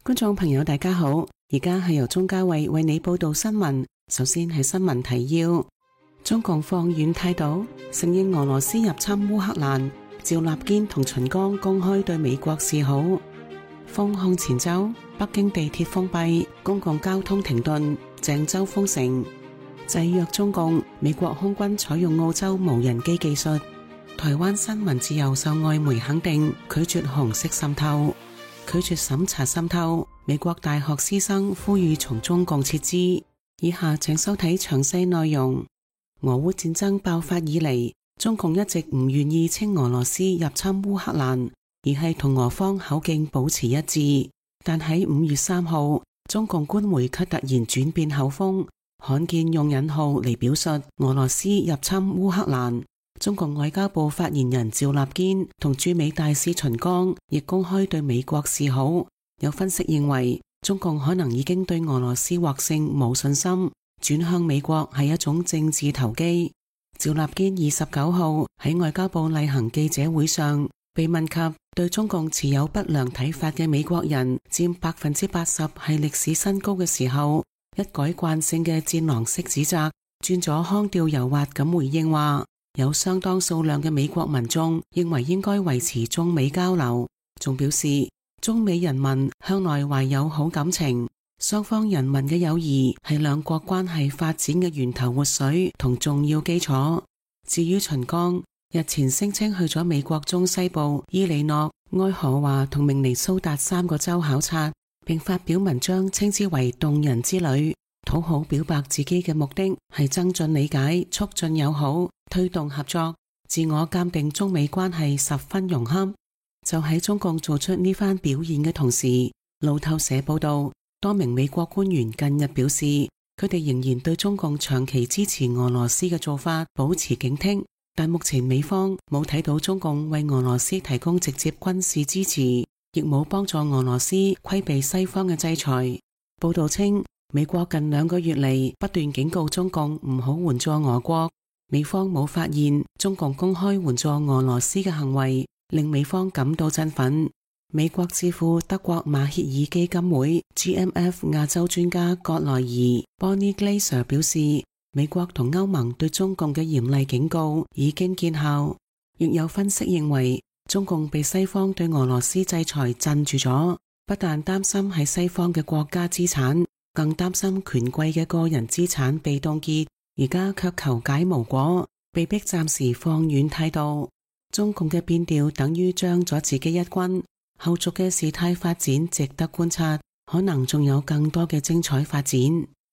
觀眾朋友大家好，而家係由鍾嘉慧為你報道新聞。首先係新聞提要：中共放軟態度，承認俄羅斯入侵烏克蘭。趙立堅同秦剛公開對美國示好。封控前週，北京地鐵封閉，公共交通停頓；鄭州封城。制約中共，美國空軍採用澳洲無人機技術。台灣新聞自由受外媒肯定，拒絕紅色滲透。拒絕審查滲透，美國大學師生呼籲從中共撤資。以下請收睇詳細內容。俄烏戰爭爆發以嚟，中共一直唔願意稱俄羅斯入侵烏克蘭，而係同俄方口徑保持一致。但喺5月3號，中共官媒卻突然轉變口風，罕見用引號嚟表述俄羅斯入侵烏克蘭。中共外交部發言人趙立堅同駐美大使秦剛亦公開對美國示好。有分析認為，中共可能已經對俄羅斯獲勝冇信心，轉向美國係一種政治投機。趙立堅29號喺外交部例行記者會上被問及對中共持有不良睇法嘅美國人佔80%係歷史新高嘅時候，一改慣性嘅戰狼式指責，轉咗腔調柔滑咁回應話，有相當數量嘅美國民眾認為應該維持中美交流，仲表示中美人民向來懷有好感情，雙方人民嘅友誼係兩國關係發展嘅源頭活水同重要基礎。至於秦剛，日前聲稱去咗美國中西部伊利諾、愛荷華同明尼蘇達3個州考察，並發表文章稱之為動人之旅，討好表白自己嘅目的係增進理解、促進友好、推動合作，自我鑑定中美關係十分融洽。就喺中共做出呢番表現嘅同時，路透社報道，多名美國官員近日表示，佢哋仍然對中共長期支持俄羅斯嘅做法保持警惕，但目前美方冇睇到中共為俄羅斯提供直接軍事支持，亦冇幫助俄羅斯規避西方嘅制裁。報道稱，美國近2個月嚟不斷警告中共唔好援助俄國，美方冇發現中共公開援助俄羅斯嘅行為，令美方感到振奮。美國智庫德國馬歇爾基金會 GMF 亞洲專家葛萊爾 Bonnie Glaser 表示，美國同歐盟對中共嘅嚴厲警告已經見效。亦有分析認為，中共被西方對俄羅斯制裁鎮住咗，不但擔心喺西方嘅國家資產，更擔心權貴嘅個人資產被凍結，而家卻求解無果，被迫暫時放軟態度。中共嘅變調等於將咗自己一軍，後續嘅事態發展值得觀察，可能仲有更多嘅精彩發展。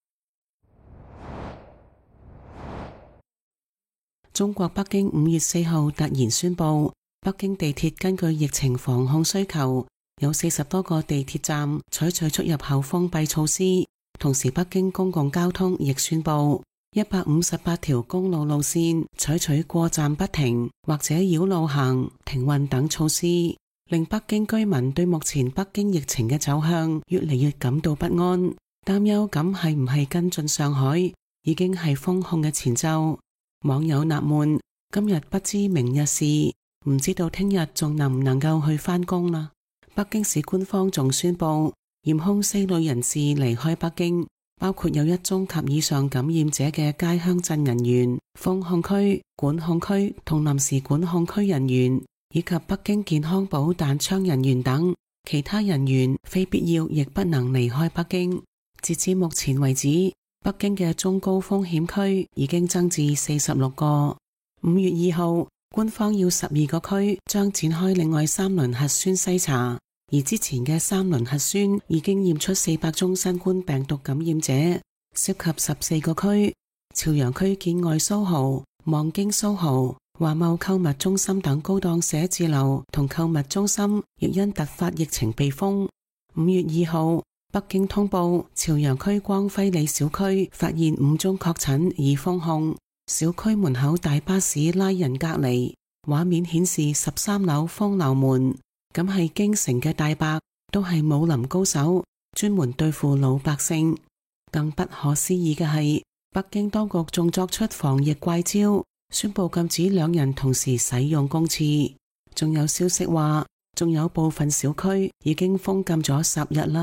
中國北京5月4號突然宣布，北京地鐵根據疫情防控需求，有40多個地鐵站採取出入口封閉措施。同時，北京公共交通亦宣布158條公路路線採取過站不停或者繞路行、停運等措施，令北京居民對目前北京疫情嘅走向越嚟越感到不安，擔憂咁係唔係跟進上海已經係封控嘅前奏。網友納悶，今日不知明日事，唔知道聽日仲能唔能夠去返工啦。北京市官方仲宣布嚴控4類人士離開北京，包括有1宗及以上感染者嘅街鄉鎮人員、封控區、管控區同臨時管控區人員，以及北京健康寶彈槍人員等，其他人員非必要亦不能離開北京。截至目前為止，北京嘅中高風險區已經增至46個。5月2號，官方要12個區將展開另外3輪核酸篩查，而之前嘅3輪核酸已經驗出400宗新冠病毒感染者，涉及14個區。朝陽區建外蘇豪、望京蘇豪、華貿購物中心等高檔寫字樓同購物中心亦因突發疫情被封。5月2號，北京通報朝陽區光輝里小區發現5宗確診已封控，小區門口大巴士拉人隔離，畫面顯示13樓封樓門，咁係京城嘅大白，都係武林高手，專門對付老百姓。更不可思議嘅係，北京當局仲作出防疫怪招，宣布禁止2人同時使用公廁。仲有消息話，仲有部分小區已經封禁咗10日啦。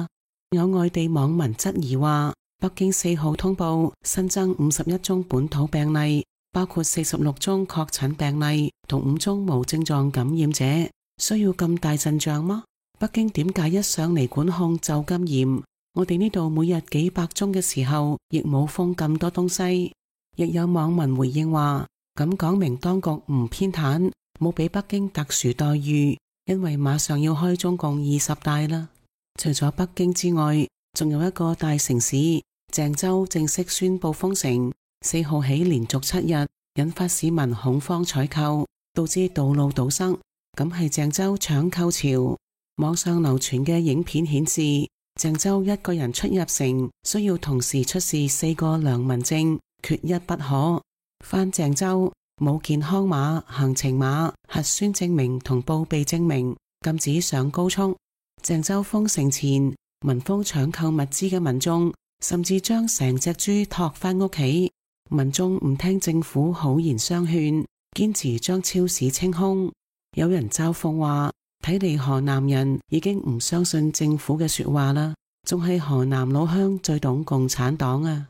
有外地網民質疑話，北京4號通報新增51宗本土病例，包括46宗確診病例同5宗無症狀感染者，需要咁大陣仗嗎？北京點解一上嚟管控就咁嚴？我哋呢度每日幾百宗嘅時候，亦冇封咁多東西。亦有網民回應話，咁講明當局唔偏袒，冇俾北京特殊待遇，因為馬上要開中共20大啦。除咗北京之外，仲有一個大城市鄭州正式宣布封城，4號起連續7日，引發市民恐慌採購，導致道路堵塞。咁係鄭州搶購潮。網上流傳嘅影片顯示，鄭州一個人出入城需要同時出示4個良民證，缺一不可。返鄭州冇健康碼、行程碼、核酸證明同報備證明，禁止上高速。鄭州封城前，民豐搶購物資嘅民眾甚至將成隻豬托返屋企。民眾唔聽政府好言相勸，堅持將超市清空。有人嘲諷話，睇嚟河南人已經唔相信政府嘅說話啦，仲係河南老鄉最懂共產黨啊！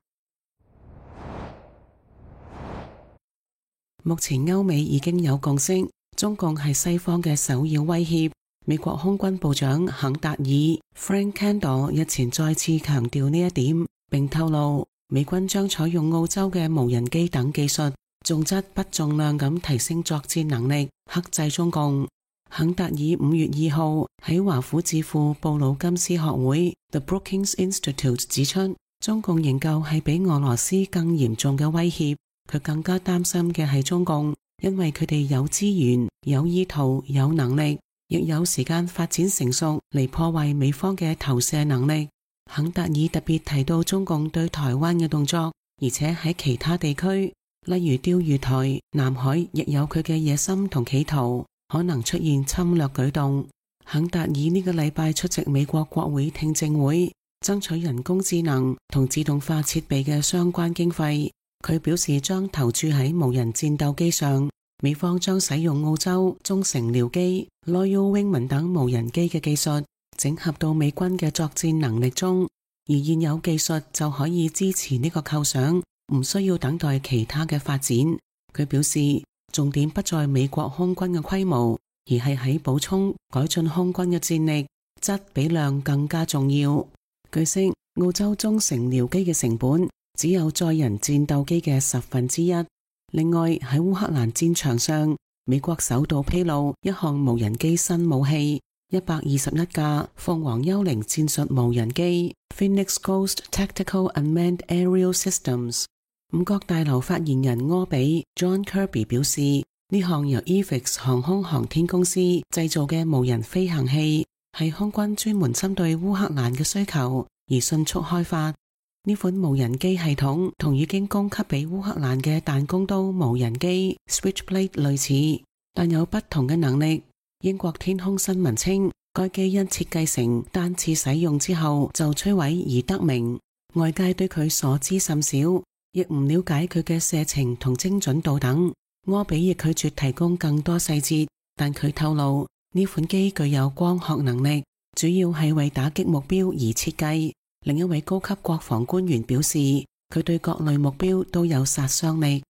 目前歐美已經有共識，中共係西方嘅首要威脅。美國空軍部長肯達爾 Frank Kendall 日前再次強調呢一點，並透露美軍將採用澳洲嘅無人機等技術，重質不重量咁提升作戰能力，克制中共。肯達爾5月2號喺華府智庫布魯金斯學會 The Brookings Institute 指出，中共仍舊係比俄羅斯更嚴重嘅威脅。佢更加擔心嘅係中共，因為佢哋有資源、有意圖、有能力，亦有時間發展成熟嚟破壞美方嘅投射能力。肯達爾特別提到中共對台灣嘅動作，而且喺其他地區，例如釣魚台、南海，亦有佢嘅野心同企圖，可能出現侵略舉動。肯達爾呢個禮拜出席美國國會聽證會，爭取人工智能同自動化設備嘅相關經費。佢表示將投注喺無人戰鬥機上，美方將使用澳洲中成僚機、Loyal Wingman 等無人機嘅技術，整合到美軍嘅作戰能力中，而現有技術就可以支持呢個構想，唔需要等待其他嘅發展。佢表示，重點不在美國空軍嘅規模，而係喺補充改進空軍嘅戰力，質比量更加重要。據悉，澳洲中成僚機嘅成本只有載人戰鬥機嘅1/10。另外喺烏克蘭戰場上，美國首度披露一項無人機新武器，121架鳳凰幽靈戰術無人機 Phoenix Ghost Tactical Unmanned Aerial Systems。五角大樓發言人柯比 John Kirby 表示，呢項由 EVIX 航空航天公司製造嘅無人飛行器，係空軍專門針對烏克蘭嘅需求而迅速開發。呢款無人機系統同已經供給俾烏克蘭嘅彈弓刀無人機 Switchblade 類似，但有不同嘅能力。英國天空新聞稱，該機因設計成單次使用之後就摧毀而得名。外界對佢所知甚少，亦唔了解佢嘅射程同精準度等。柯比亦拒絕提供更多細節，但佢透露呢款機具有光學能力，主要係為打擊目標而設計。另一位高級國防官員表示，佢對各類目標都有殺傷力。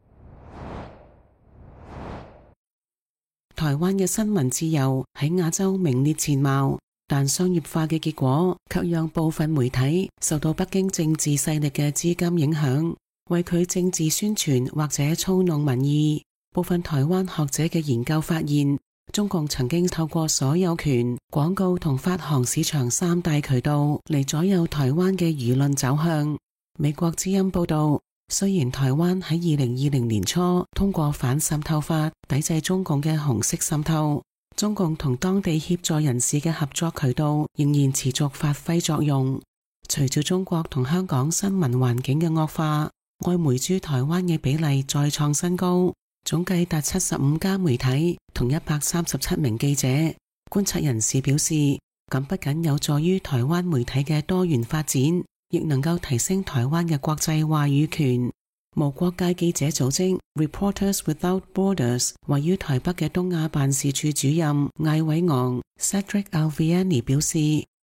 台灣嘅新聞自由喺亞洲名列前茅，但商業化嘅結果卻讓部分媒體受到北京政治勢力嘅資金影響，為佢政治宣傳或者操弄民意。部分台灣學者嘅研究發現，中共曾經透過所有權、廣告同發行市場3大渠道嚟左右台灣嘅輿論走向。美國之音報道，雖然台灣喺2020年初通過反滲透法抵制中共嘅紅色滲透，中共同當地協助人士嘅合作渠道仍然持續發揮作用。隨住中國同香港新聞環境嘅惡化，外媒駐台灣嘅比例再創新高，總計達75家媒體同137名記者。觀察人士表示，咁不僅有助於台灣媒體嘅多元發展，亦能夠提升台灣嘅國際話語權。無國界記者組織 Reporters Without Borders 位於台北嘅東亞辦事處主任艾偉昂 Cedric Alviani 表示，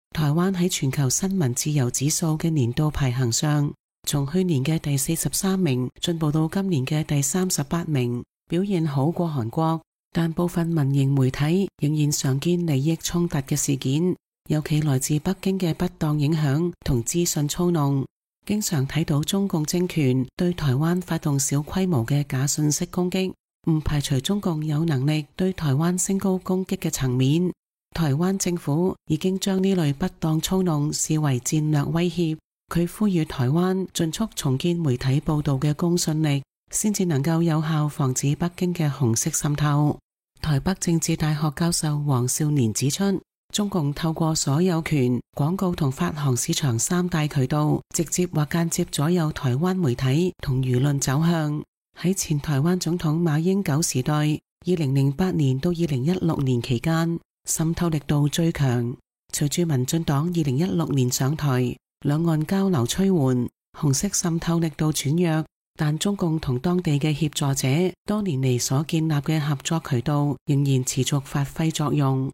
台灣喺全球新聞自由指數嘅年度排行上，從去年嘅第43名進步到今年嘅第38名，表現好過韓國。但部分民營媒體仍然常見利益衝突嘅事件，尤其來自北京嘅不當影響同資訊操弄。經常睇到中共政權對台灣發動小規模嘅假信息攻擊，唔排除中共有能力對台灣升高攻擊嘅層面。台灣政府已經將呢類不當操弄視為戰略威脅，佢呼籲台灣盡速重建媒體報道嘅公信力，先至能夠有效防止北京嘅紅色滲透。台北政治大學教授黃少年指出，中共透過所有權、廣告同發行市場三大渠道，直接或間接左右台灣媒體同輿論走向。喺前台灣總統馬英九時代，2008年到2016年期間，滲透力度最強。隨住民進黨2016年上台，兩岸交流趨緩，紅色滲透力度轉弱，但中共同當地嘅協助者多年嚟所建立嘅合作渠道仍然持續發揮作用。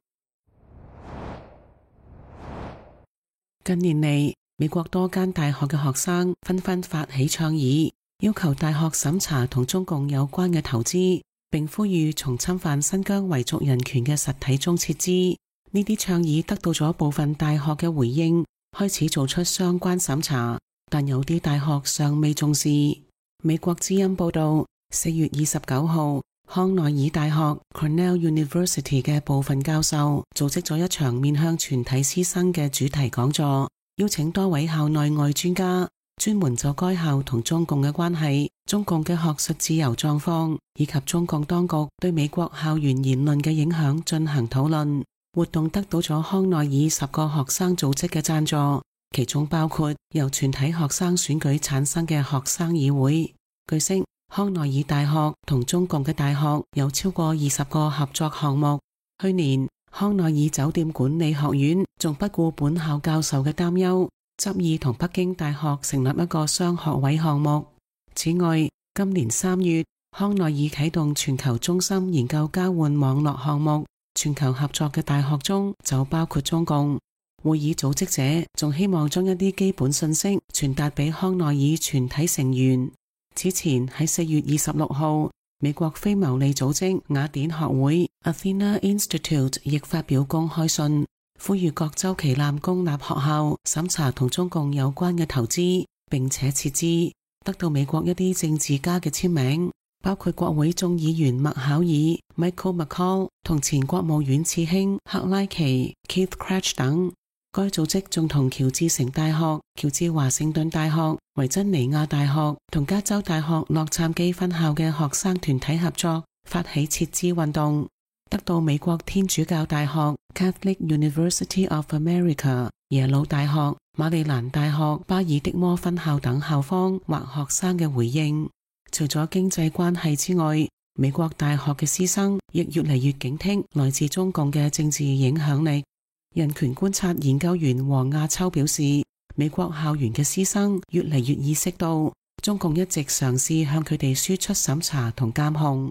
近年嚟，美國多間大學嘅學生紛紛發起倡議，要求大學審查同中共有關嘅投資，並呼籲從侵犯新疆維族人權嘅實體中撤資。呢啲倡議得到咗部分大學嘅回應，開始做出相關審查，但有啲大學尚未重視。美國之音報道，4月29號，康奈爾大學 Cornell University 嘅部分教授組織咗一場面向全體師生嘅主題講座，邀請多位校內外專家，專門就該校同中共嘅關係、中共嘅學術自由狀況以及中共當局對美國校園言論嘅影響進行討論。活動得到咗康奈爾10個學生組織嘅贊助，其中包括由全體學生選舉產生嘅學生議會。據悉，康奈爾大學同中共嘅大學有超過20個合作項目。去年，康奈爾酒店管理學院仲不顧本校教授嘅擔憂，執意同北京大學成立一個雙學位項目。此外，今年3月，康奈爾啟動全球中心研究交換網絡項目，全球合作嘅大學中就包括中共。會議組織者仲希望將一啲基本信息傳達俾康奈爾全體成員。此前喺4月26號，美國非牟利組織雅典學會 Athena Institute 亦發表公開信，呼籲各州旗艦公立學校審查同中共有關嘅投資，並且撤資，得到美國一啲政治家嘅簽名，包括國會眾議員麥考爾 Michael McCaul 同前國務院次卿克拉奇 Keith Krach 等。該組織仲同喬治城大學、喬治華盛頓大學、維珍尼亞大學同加州大學洛杉磯分校嘅學生團體合作，發起撤資運動，得到美國天主教大學 Catholic University of America、耶魯大學、馬里蘭大學巴爾的摩分校等校方或學生嘅回應。除咗經濟關係之外，美國大學嘅師生亦越嚟越警惕來自中共嘅政治影響力。人權觀察研究員黃亞秋表示，美國校園嘅師生越嚟越意識到，中共一直嘗試向佢哋輸出審查同監控。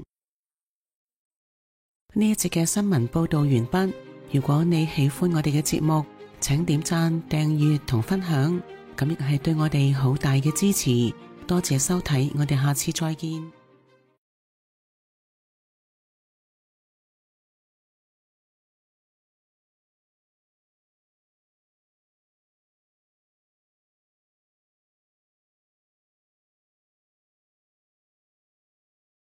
呢一節嘅新聞報道完畢。如果你喜歡我哋嘅節目，請點讚、訂閱同分享，咁亦係對我哋好大嘅支持。多謝收睇，我哋下次再見。